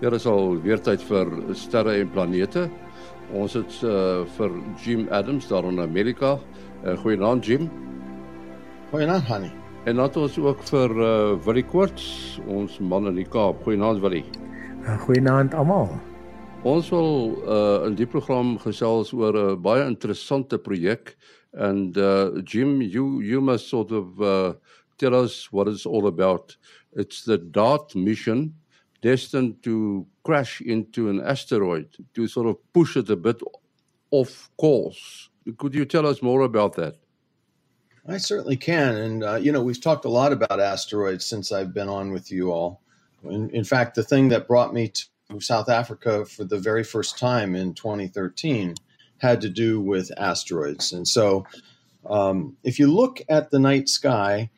Dit is al weer tyd vir sterre en planete. Ons het vir Jim Adams daar in Amerika. Goeienaand Jim. Goeienaand Hanny. En dan ons ook vir Willie Koorts, ons man in die Kaap. Goeienaand Willie. Goeienaand almal. Ons wil in die program gesels oor 'n baie interessante projek. And Jim, you must sort of tell us what it's all about. It's the DART mission, destined to crash into an asteroid, to sort of push it a bit off course. Could you tell us more about that? I certainly can. And, we've talked a lot about asteroids since I've been on with you all. In fact, the thing that brought me to South Africa for the very first time in 2013 had to do with asteroids. And so if you look at the night sky,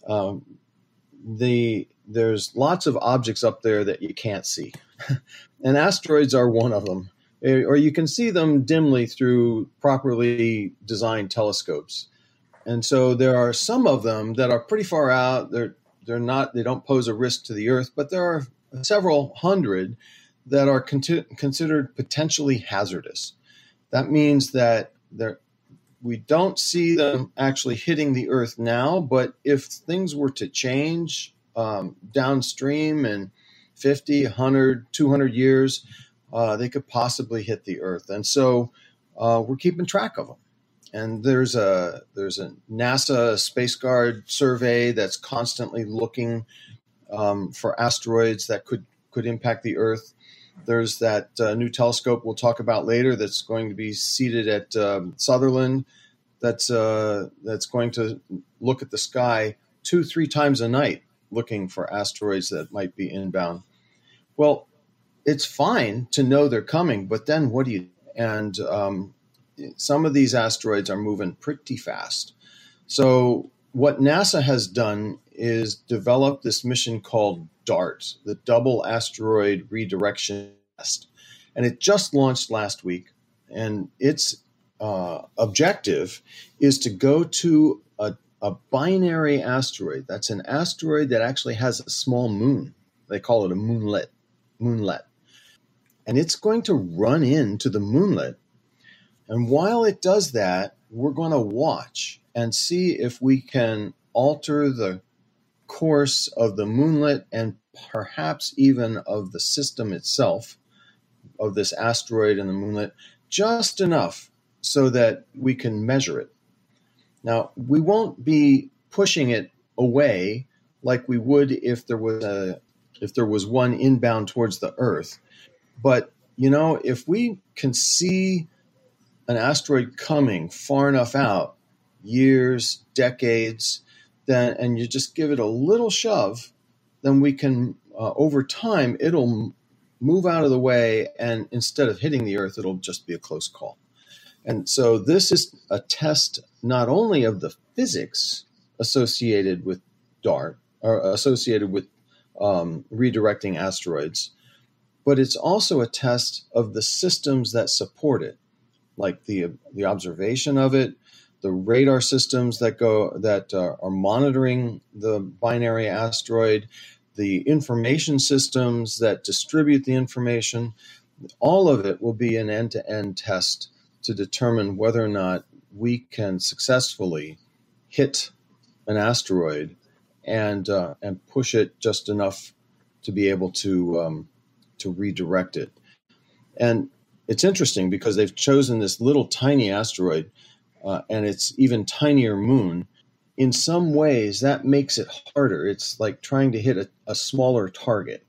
there's lots of objects up there that you can't see. And asteroids are one of them. Or you can see them dimly through properly designed telescopes. And so there are some of them that are pretty far out. They don't pose a risk to the Earth, but there are several hundred that are considered potentially hazardous. That means that we don't see them actually hitting the Earth now, but if things were to change downstream in 50, 100, 200 years, they could possibly hit the Earth. And so we're keeping track of them. And there's a NASA Space Guard survey that's constantly looking for asteroids that could impact the Earth. There's that new telescope we'll talk about later that's going to be seated at Sutherland that's going to look at the sky 2-3 times a night looking for asteroids that might be inbound. Well, it's fine to know they're coming, but then what do you do? And some of these asteroids are moving pretty fast. So what NASA has done is develop this mission called DART, the Double Asteroid Redirection Test. And it just launched last week. And its objective is to go to a binary asteroid. That's an asteroid that actually has a small moon. They call it a moonlet. And it's going to run into the moonlet. And while it does that, we're going to watch and see if we can alter the course of the moonlet and perhaps even of the system itself, of this asteroid and the moonlet, just enough so that we can measure it. Now, we won't be pushing it away like we would if there was one inbound towards the Earth. But, if we can see an asteroid coming far enough out, years, decades, and you just give it a little shove, then we can, over time, it'll move out of the way, and instead of hitting the Earth, it'll just be a close call. And so this is a test not only of the physics associated with DART, or associated with redirecting asteroids, but it's also a test of the systems that support it, like the observation of it, the radar systems that are monitoring the binary asteroid, the information systems that distribute the information. All of it will be an end-to-end test to determine whether or not we can successfully hit an asteroid and push it just enough to be able to redirect it. And it's interesting because they've chosen this little tiny asteroid and its even tinier moon. In some ways, that makes it harder. It's like trying to hit a smaller target.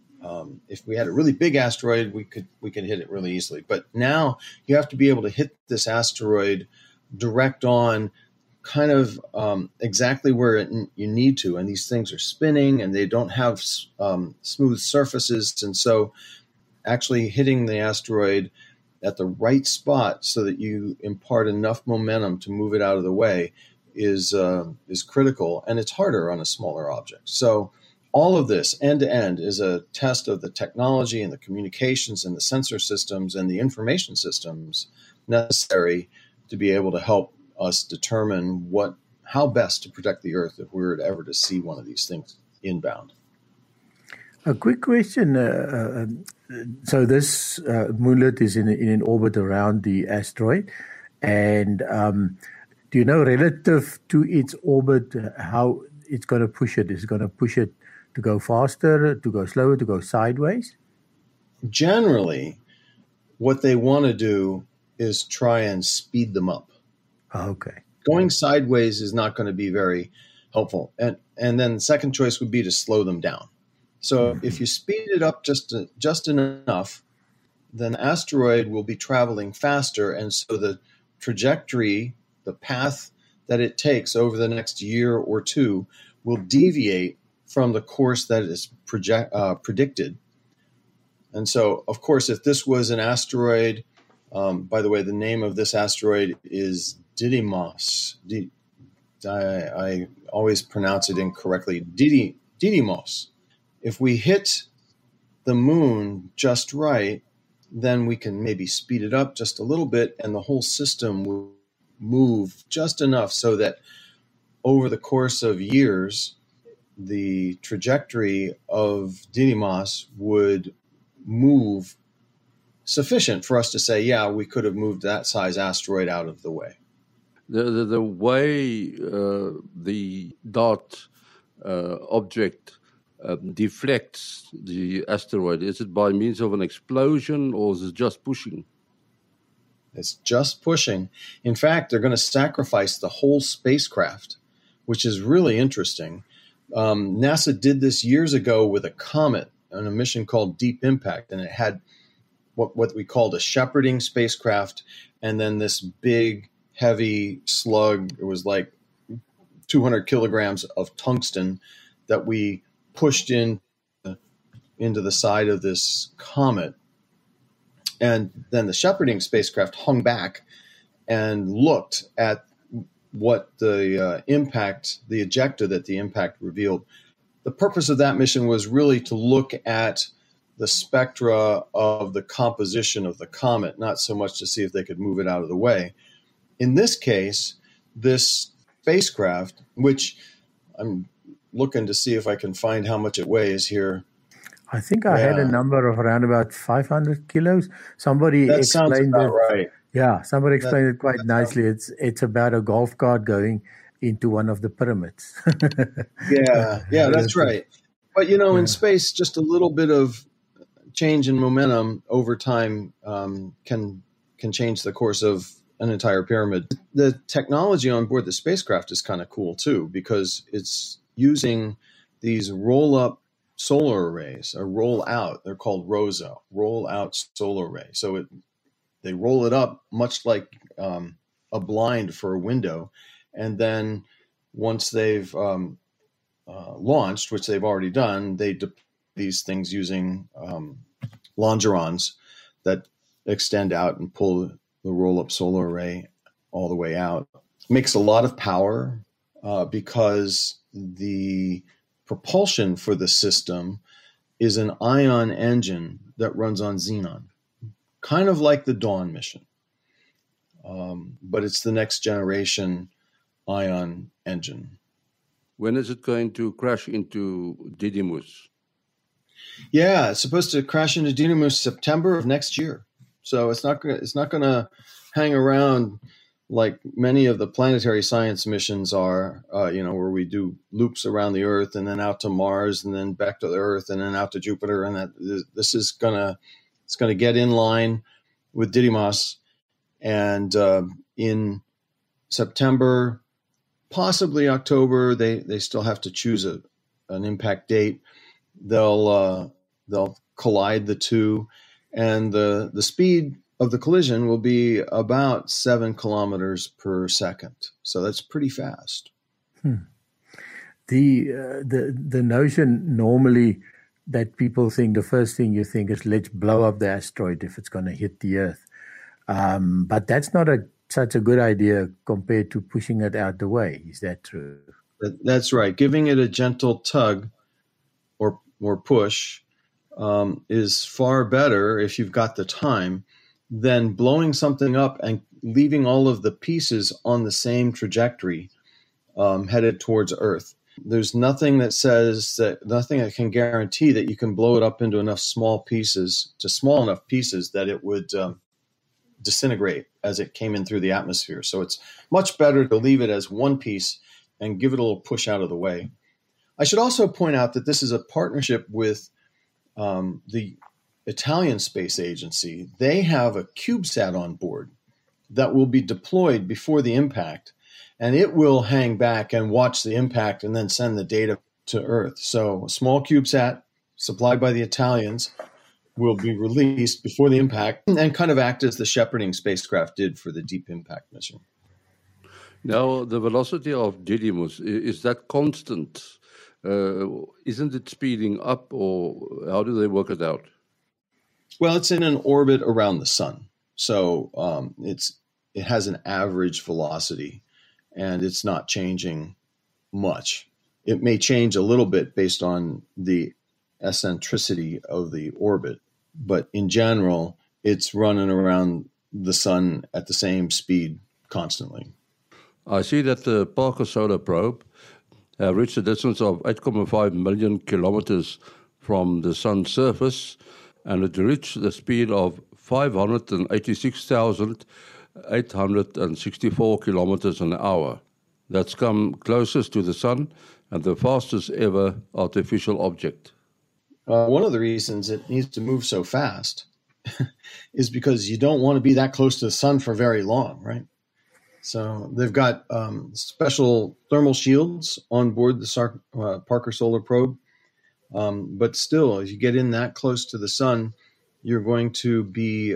If we had a really big asteroid, we could hit it really easily. But now you have to be able to hit this asteroid direct on, kind of exactly where you need to. And these things are spinning, and they don't have smooth surfaces. And so actually hitting the asteroid at the right spot so that you impart enough momentum to move it out of the way is critical, and it's harder on a smaller object. So all of this end-to-end is a test of the technology and the communications and the sensor systems and the information systems necessary to be able to help us determine how best to protect the Earth if we were ever to see one of these things inbound. A quick question. So this moonlet is in an orbit around the asteroid, and do you know relative to its orbit how it's going to push it? Is it going to push it to go faster, to go slower, to go sideways? Generally, what they want to do is try and speed them up. Okay. Going sideways is not going to be very helpful. And then the second choice would be to slow them down. So if you speed it up just enough, then the asteroid will be traveling faster. And so the trajectory, the path that it takes over the next year or two will deviate from the course that is predicted. And so, of course, if this was an asteroid, by the way, the name of this asteroid is Didymos. I always pronounce it incorrectly. Didymos. If we hit the moon just right, then we can maybe speed it up just a little bit, and the whole system will move just enough so that over the course of years, the trajectory of Didymos would move sufficient for us to say, yeah, we could have moved that size asteroid out of the way. The way the dot object deflects the asteroid, is it by means of an explosion or is it just pushing? It's just pushing. In fact, they're going to sacrifice the whole spacecraft, which is really interesting. NASA did this years ago with a comet on a mission called Deep Impact, and it had what we called a shepherding spacecraft, and then this big, heavy slug. It was like 200 kilograms of tungsten that we pushed into the side of this comet. And then the shepherding spacecraft hung back and looked at what the impact, the ejecta that the impact revealed. The purpose of that mission was really to look at the spectra of the composition of the comet, not so much to see if they could move it out of the way. In this case, this spacecraft, which I'm looking to see if I can find how much it weighs here. I think I had a number of around about 500 kilos. Somebody that explained sounds about it. Right. Yeah, somebody explained it quite nicely. It's about a golf cart going into one of the pyramids. Yeah, that's right. But in space, just a little bit of change in momentum over time can change the course of an entire pyramid. The technology on board the spacecraft is kind of cool too, because it's using these roll-up solar arrays, or roll-out. They're called ROSA, roll-out solar array. So they roll it up much like a blind for a window, and then once they've launched, which they've already done, they deploy these things using longerons that extend out and pull the roll-up solar array all the way out. It makes a lot of power because the propulsion for the system is an ion engine that runs on xenon, kind of like the Dawn mission. But it's the next generation ion engine. When is it going to crash into Didymos? Yeah, it's supposed to crash into Didymos September of next year. So it's not going to hang around like many of the planetary science missions are, where we do loops around the Earth and then out to Mars and then back to the Earth and then out to Jupiter. And this is gonna get in line with Didymos. And in September, possibly October, they still have to choose an impact date. They'll collide the two, and the speed of the collision will be about 7 kilometers per second. So that's pretty fast. The notion normally that people think, the first thing you think is, let's blow up the asteroid if it's going to hit the Earth. But that's not such a good idea compared to pushing it out the way. Is that true? That's right. Giving it a gentle tug or push is far better if you've got the time than blowing something up and leaving all of the pieces on the same trajectory headed towards Earth. There's nothing that says that, nothing that can guarantee that you can blow it up into enough small pieces, that it would disintegrate as it came in through the atmosphere. So it's much better to leave it as one piece and give it a little push out of the way. I should also point out that this is a partnership with the Italian Space Agency. They have a CubeSat on board that will be deployed before the impact, and it will hang back and watch the impact and then send the data to Earth. So a small CubeSat supplied by the Italians will be released before the impact and kind of act as the shepherding spacecraft did for the Deep Impact mission. Now, the velocity of Didymos, is that constant? Isn't it speeding up, or how do they work it out? Well, it's in an orbit around the sun. So it has an average velocity, and it's not changing much. It may change a little bit based on the eccentricity of the orbit, but in general, it's running around the sun at the same speed constantly. I see that the Parker Solar Probe reached a distance of 8.5 million kilometers from the sun's surface, and it reached the speed of 586,864 kilometers an hour. That's come closest to the sun and the fastest ever artificial object. One of the reasons it needs to move so fast is because you don't want to be that close to the sun for very long, right? So they've got special thermal shields on board the Parker Solar Probe. But still, if you get in that close to the sun, you're going to be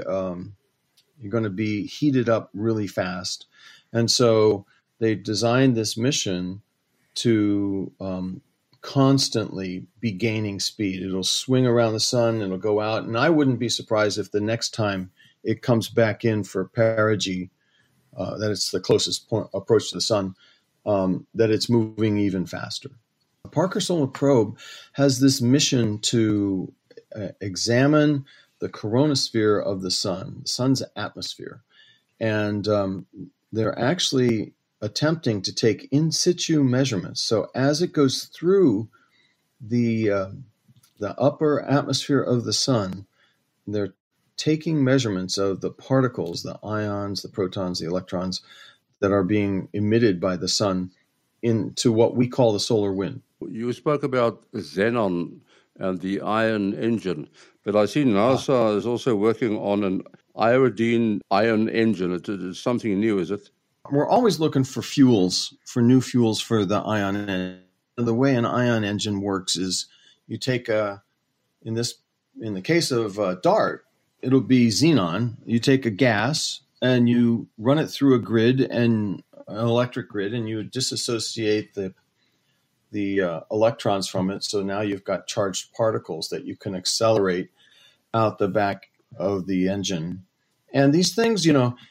heated up really fast. And so they designed this mission to constantly be gaining speed. It'll swing around the sun, it'll go out, and I wouldn't be surprised if the next time it comes back in for perigee, that it's the closest approach to the sun, that it's moving even faster. The Parker Solar Probe has this mission to examine the coronosphere of the sun's atmosphere. And they're actually attempting to take in situ measurements. So as it goes through the upper atmosphere of the sun, they're taking measurements of the particles, the ions, the protons, the electrons that are being emitted by the sun into what we call the solar wind. You spoke about xenon and the ion engine, but I see NASA is also working on an iodine ion engine. It's something new, is it? We're always looking for fuels, for new fuels for the ion engine. The way an ion engine works is you take in the case of DART, it'll be xenon. You take a gas and you run it through a grid, and an electric grid, and you disassociate the electrons from it. So now you've got charged particles that you can accelerate out the back of the engine. And these things,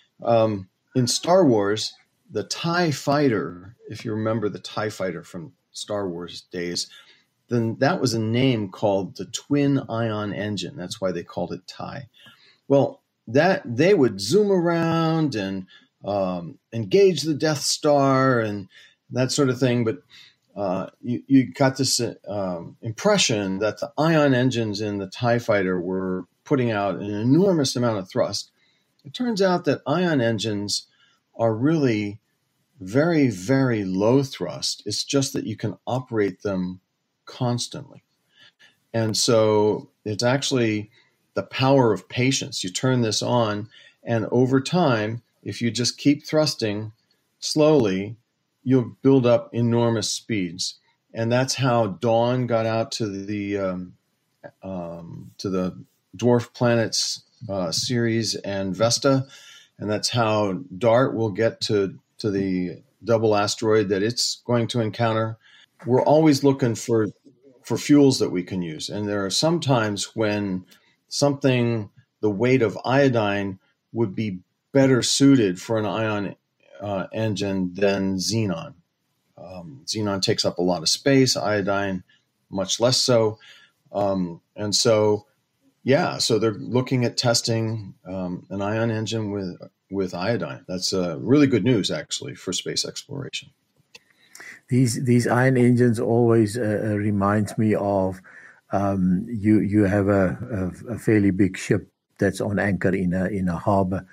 in Star Wars, the TIE fighter, if you remember the TIE fighter from Star Wars days, then that was a name called the twin ion engine. That's why they called it TIE. Well, that they would zoom around and engage the Death Star and that sort of thing. But you got this impression that the ion engines in the TIE fighter were putting out an enormous amount of thrust. It turns out that ion engines are really very, very low thrust. It's just that you can operate them constantly. And so it's actually the power of patience. You turn this on, and over time, if you just keep thrusting slowly, you'll build up enormous speeds. And that's how Dawn got out to the dwarf planets Ceres and Vesta, and that's how DART will get to the double asteroid that it's going to encounter. We're always looking for fuels that we can use, and there are some times when something the weight of iodine would be better suited for an ion engine than xenon. Xenon takes up a lot of space, iodine much less so. And so, so they're looking at testing an ion engine with iodine. That's really good news, actually, for space exploration. these iron engines always reminds me of you have a fairly big ship that's on anchor in a harbor.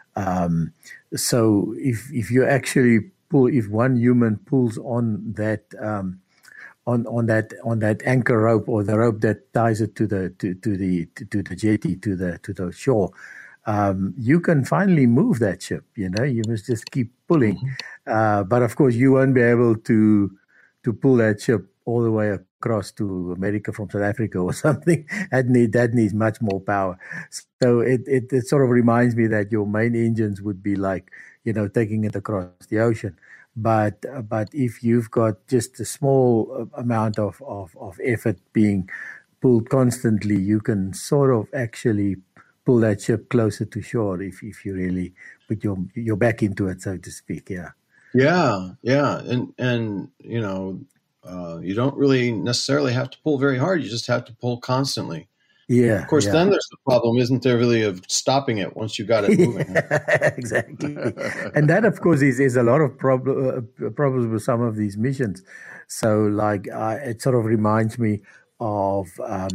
So if you actually if one human pulls on that on that anchor rope, or the rope that ties it to the jetty, to the shore, you can finally move that ship. You must just keep pulling. But of course, you won't be able to pull that ship all the way across to America from South Africa or something. That needs much more power. So it sort of reminds me that your main engines would be like, taking it across the ocean. But if you've got just a small amount of effort being pulled constantly, you can sort of actually pull that ship closer to shore if you really put your back into it, so to speak. Yeah, and you don't really necessarily have to pull very hard. You just have to pull constantly. Yeah. Of course, then there's the problem, isn't there, really, of stopping it once you got it moving. Exactly. And that, of course, is a lot of problems with some of these missions. So, like, it sort of reminds me of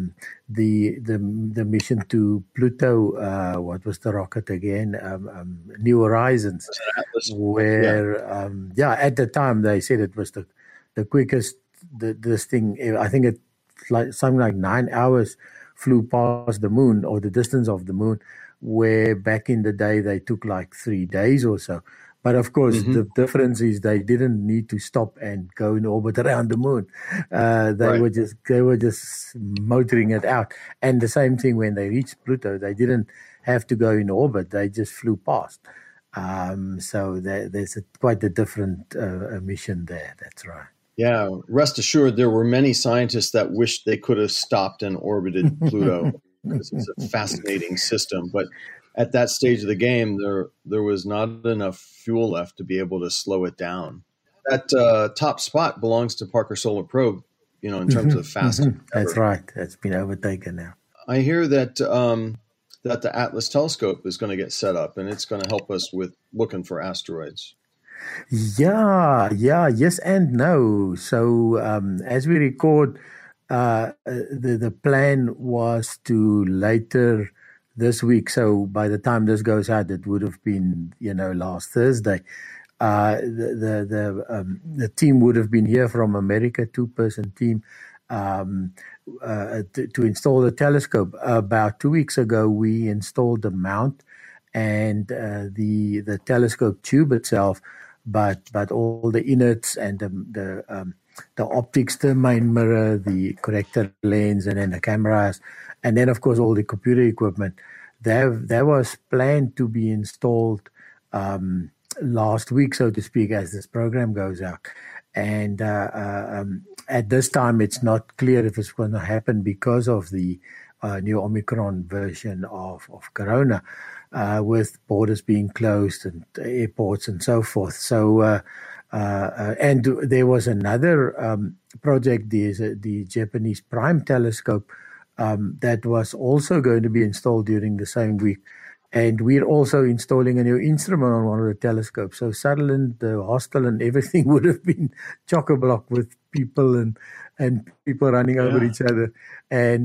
the mission to Pluto. What was the rocket again? New Horizons, where at the time they said it was the quickest this thing. I think it something like 9 hours flew past the moon, or the distance of the moon, where back in the day they took like 3 days or so. But of course, the difference is they didn't need to stop and go in orbit around the moon. They were just motoring it out. And the same thing when they reached Pluto, they didn't have to go in orbit; they just flew past. So there's quite a different mission there. That's right. Yeah, rest assured, there were many scientists that wished they could have stopped and orbited Pluto, because it's a fascinating system. But at that stage of the game, there was not enough fuel left to be able to slow it down. That top spot belongs to Parker Solar Probe, in terms of fastest. That's right. That's been overtaken now. I hear that that the Atlas telescope is going to get set up, and it's going to help us with looking for asteroids. Yes and no. So as we record, the plan was to later this week. So by the time this goes out, it would have been last Thursday. The team would have been here from America, 2-person team, to install the telescope. About 2 weeks ago, we installed the mount and the telescope tube itself. But all the innards and the optics, the main mirror, the corrector lens, and then the cameras, and then of course all the computer equipment, that was planned to be installed last week, so to speak, as this program goes out. And at this time, it's not clear if it's going to happen because of the new Omicron version of Corona. With borders being closed and airports and so forth. So, and there was another project, the Japanese Prime Telescope, that was also going to be installed during the same week. And we're also installing a new instrument on one of the telescopes. So Sutherland, the hostel, and everything would have been chock-a-block with people and people running over each other. And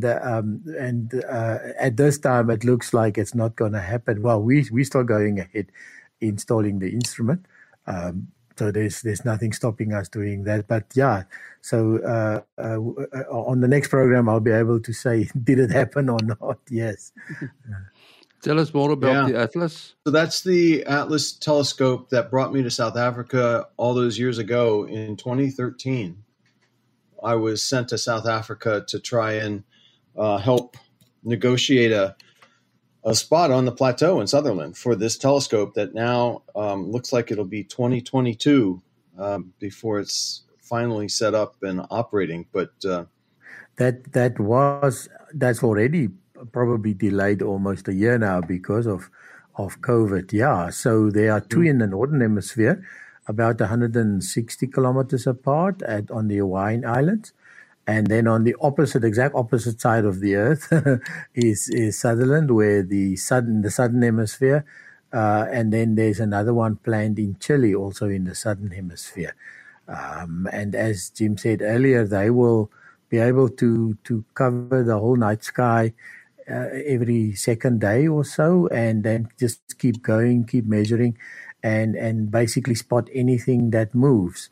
at this time, it looks like it's not going to happen. Well, we're still going ahead installing the instrument. So there's nothing stopping us doing that. But yeah, so on the next program, I'll be able to say, did it happen or not? Yes. Tell us more about the Atlas. So that's the Atlas telescope that brought me to South Africa all those years ago in 2013. I was sent to South Africa to try and help negotiate a spot on the plateau in Sutherland for this telescope that now looks like it'll be 2022 before it's finally set up and operating. But that's already probably delayed almost a year now because of COVID. Yeah, so there are two in the Northern Hemisphere, about 160 kilometers apart on the Hawaiian Islands. And then on the exact opposite side of the Earth is Sutherland, where the Southern Hemisphere. And then there's another one planned in Chile, also in the Southern Hemisphere. And as Jim said earlier, they will be able to cover the whole night sky every second day or so, and then just keep going, keep measuring, and basically spot anything that moves.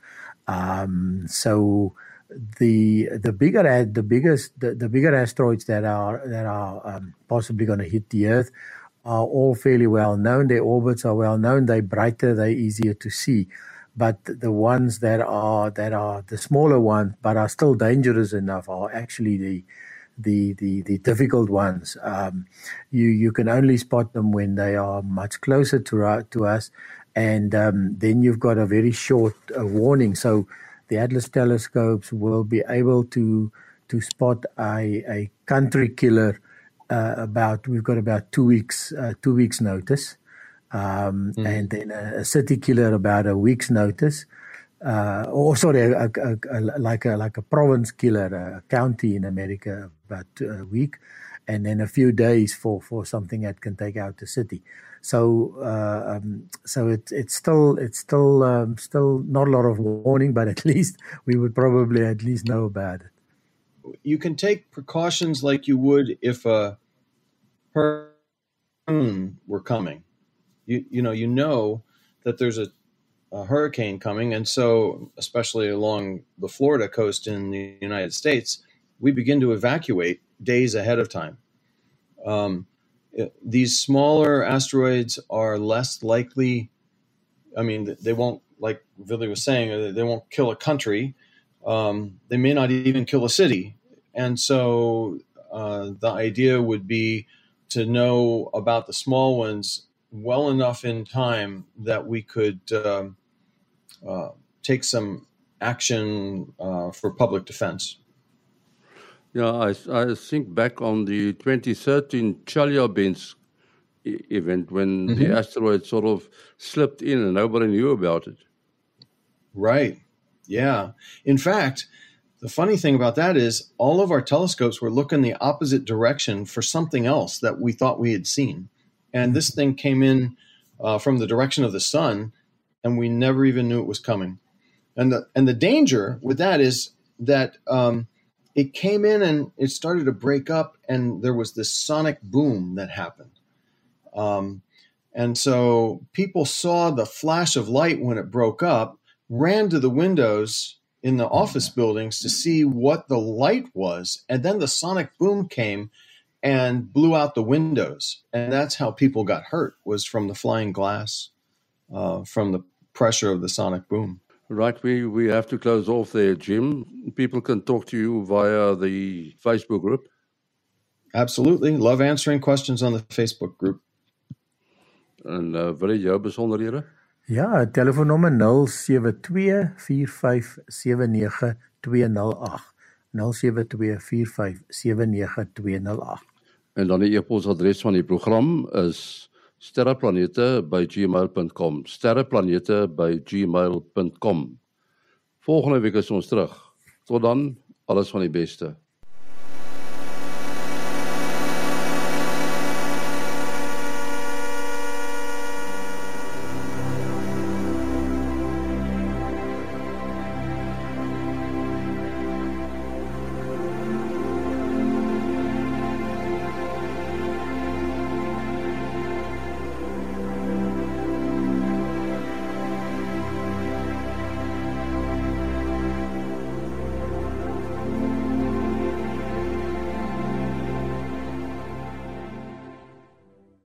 So the bigger asteroids that are possibly going to hit the Earth are all fairly well known. Their orbits are well known. They're brighter. They're easier to see. But the ones that are the smaller ones, but are still dangerous enough, are actually the difficult ones. You can only spot them when they are much closer to us, and then you've got a very short warning. So the Atlas telescopes will be able to spot a country killer. We've got about 2 weeks notice. And then a city killer about a week's notice, like a province killer, a county in America about a week, and then a few days for something that can take out the city. So it's still not a lot of warning, but at least we would probably at least know about it. You can take precautions like you would if a hurricane were coming. You know that there's a hurricane coming, and so especially along the Florida coast in the United States, we begin to evacuate days ahead of time. These smaller asteroids are less likely. I mean, they won't, like Vili was saying, they won't kill a country. They may not even kill a city. And so the idea would be to know about the small ones well enough in time that we could take some action for public defense. Yeah, I think back on the 2013 Chelyabinsk event when the asteroid sort of slipped in and nobody knew about it. Right. Yeah. In fact, the funny thing about that is all of our telescopes were looking the opposite direction for something else that we thought we had seen. And this thing came in from the direction of the sun, and we never even knew it was coming. And the danger with that is that it came in and it started to break up, and there was this sonic boom that happened. And so people saw the flash of light when it broke up, ran to the windows in the office buildings to see what the light was, and then the sonic boom came and blew out the windows. And that's how people got hurt, was from the flying glass, from the pressure of the sonic boom. Right, we have to close off there, Jim. People can talk to you via the Facebook group. Absolutely. Love answering questions on the Facebook group. En wil jy jou besonderhede? Ja, telefoonnommer 072-4579208. 072-4579208. En dan die e-posadres van die program is sterreplanete@gmail.com. sterreplanete@gmail.com. Volgende week is ons terug. Tot dan, alles van die beste.